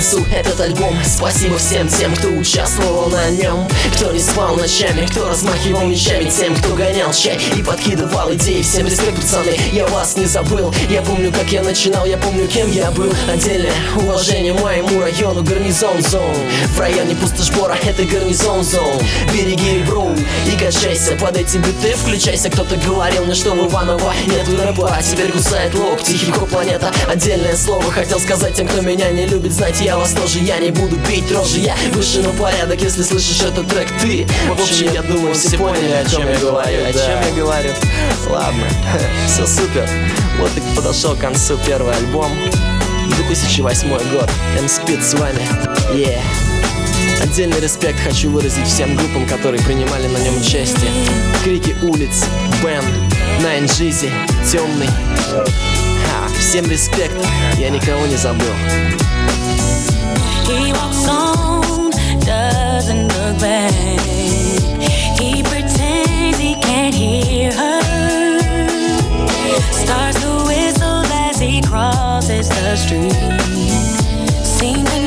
принесу этот альбом. Спасибо всем тем, кто участвовал на нем, кто не спал ночами, кто размахивал мечами, тем, кто гонял чай и подкидывал идеи. Всем респект, пацаны, я вас не забыл. Я помню, как я начинал, я помню, кем я был. Отдельное уважение моему району, гарнизон зон. В районе Пустошбора это гарнизон зон. Береги Ребру и качайся под эти биты, включайся. Кто-то говорил мне, что в Иваново нету рэпа, а теперь кусает локти. Хип-хоп планета, отдельное слово. Хотел сказать тем, кто меня не любит, знаете, я вас тоже. Я не буду бить рожи, я выше на порядок, если слышишь этот трек ты. В общем, я думаю, все поняли, о чем я говорю. О чем я говорю. Ладно, все супер. Вот и подошел к концу первый альбом. 2008 год. M-Speed с вами. Yeah. Отдельный респект хочу выразить всем группам, которые принимали на нем участие. Крики улиц, Бен, Nine Jeezy, Темный. Всем респект, я никого не забыл. He walks on, doesn't look back. He pretends he can't hear her. Starts to whistle as he crosses the street. Seems